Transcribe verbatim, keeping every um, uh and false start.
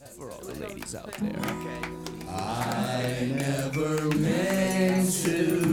for all the ladies out there. I never meant to